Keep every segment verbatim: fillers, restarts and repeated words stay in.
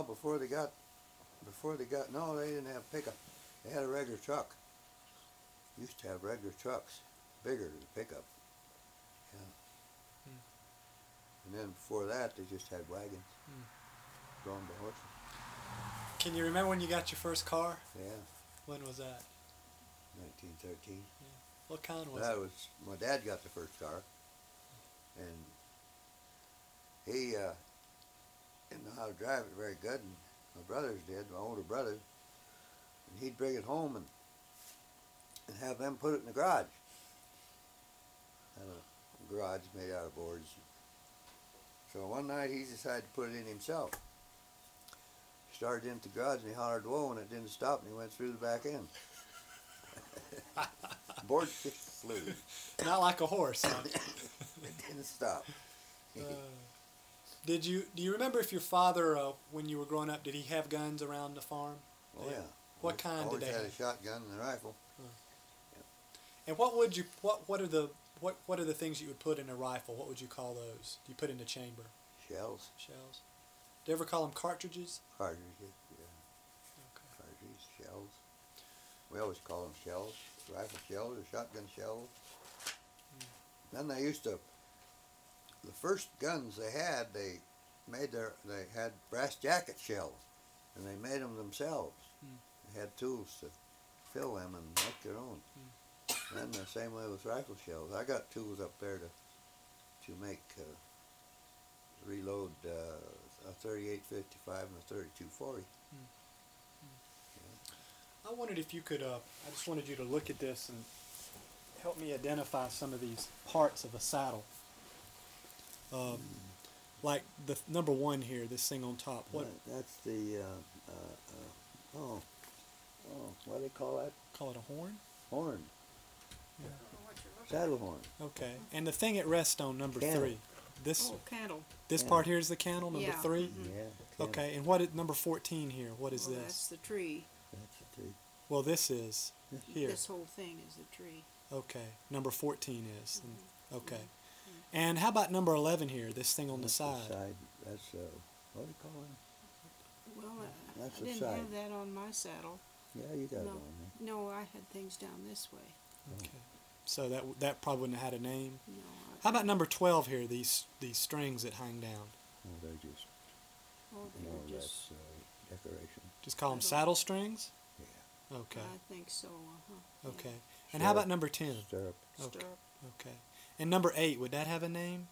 Well, before they got, before they got, no, they didn't have pickup. They had a regular truck. Used to have regular trucks, bigger than a pickup. Yeah. Hmm. And then before that, they just had wagons, Hmm. drawn by horses. Can you remember when you got your first car? Yeah, When was that? nineteen thirteen. Yeah. What kind was That it? was, my dad got the first car. And he uh, didn't know how to drive it very good. And my brothers did, my older brothers. And he'd bring it home and, and have them put it in the garage. Had a garage made out of boards. So one night he decided to put it in himself. He started into the garage and he hollered, whoa, and it didn't stop and he went through the back end. Board just flew. Not like a horse, huh? It didn't stop. Uh, did you do you remember if your father, uh, when you were growing up, did he have guns around the farm? Oh Yeah. yeah. What kind did Always they had have? a shotgun and a rifle. And what would you what what are the what what are the things you would put in a rifle? What would you call those? You put in the chamber? Shells, Shells. Do you ever call them cartridges? cartridges, yeah, Okay. cartridges, shells. We always call them shells, rifle shells or shotgun shells. Then they used to, the first guns they had, they made their, they had brass jacket shells, and they made them themselves. Hmm. They had tools to fill them and make their own. Hmm. And then the same way with rifle shells. I got tools up there to to make, uh, reload uh, a thirty-eight fifty-five and a thirty-two forty. I wondered if you could, uh, I just wanted you to look at this and help me identify some of these parts of a saddle. Um, like the th- number one here, this thing on top. What That- that's the, uh, uh, uh, oh, oh, what do they call that? call it a horn? Horn, Yeah. saddle horn. Okay. And the thing it rests on, number Cantle. three. This Oh, cattle. this Cantle. part here is the cantle, number Yeah. three. Mhm. Yeah. Okay. And what is number fourteen here? What is Well, this? that's the tree. That's the tree. Well, this is here. This whole thing is the tree. Okay. Number fourteen is. And- okay. Mhm. And how about number eleven here? This thing on That's the side. side. That's, uh, what do you call it? Well, I, That's I the didn't side. have that on my saddle. Yeah, you got it No. on there. No, I had things down this way. Okay. So that w- that probably wouldn't have had a name. No. I, How about number twelve here? These these strings that hang down. Oh, they're just, oh, they more were or just. less, uh, decoration. Just call them I don't- saddle strings. Yeah. Okay. I think so. Uh-huh. Okay. And how about Stirrup- number ten? Stirrup. Yeah. Okay. Stirrup. Okay. And number eight, would that have a name?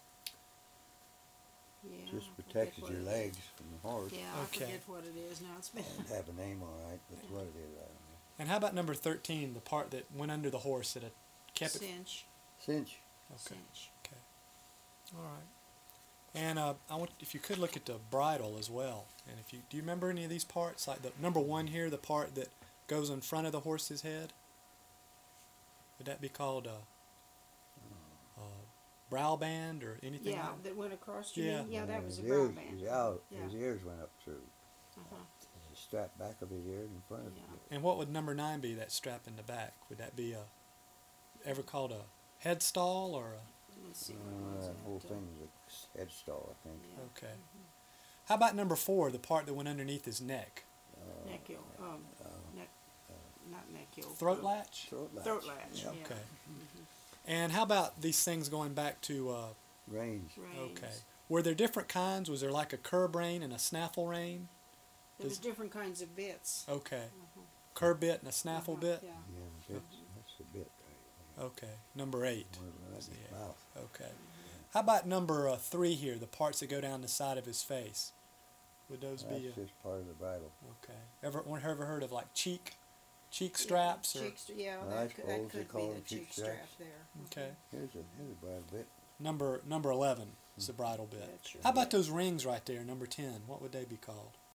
Yeah. I Just forget protected what your it legs is. from the horse. Yeah, I Okay. forget what it is now. It's been. And have a name all right, but what it is, I don't know. And how about number thirteen, the part that went under the horse that had kept it? Cinch. Cinch. Okay. Cinch. Okay. All right. And uh, I want if you could look at the bridle as well. And if you do you remember any of these parts? Like the number one here, the part that goes in front of the horse's head. Would that be called a, a brow band or anything? Yeah, like that went across your Yeah. knee. Yeah, that was a his brow ears, band. His, out, Yeah. his ears went up through. Uh-huh. The strap back of his ears in front of Yeah. you. And what would number nine be? That strap in the back? Would that be a ever called a head stall or a? Let's see. Uh, what was that whole that, uh, thing was a head stall, I think. Yeah. Okay. How about number four, the part that went underneath his neck? Uh, Neck yoke. Um, uh, neck. Not neck yoke. Throat uh, latch? throat latch. Throat latch. Yeah. Yeah. Okay. And how about these things going back to, uh, Range. Reins. okay. Were there different kinds? Was there like a curb rein and a snaffle rein? There was Does- different kinds of bits. Okay. Uh-huh. Curb bit and a snaffle Uh-huh, bit? Yeah. Yeah, that's, that's the bit right Okay. Number eight. there. One right in his Yeah. mouth. Okay. How about number uh, three here, the parts that go down the side of his face? Would those That's be, uh, just part of the bridle. okay. Ever, ever heard of like cheek, cheek straps? Yeah, or cheek st- yeah, Well, I that, could, that suppose they could call be them the cheek cheek strap straps. there. Okay. Here's a, here's a bridle bit. Number number eleven is the bridle bit. That's your How about bit. those rings right there, number ten? What would they be called?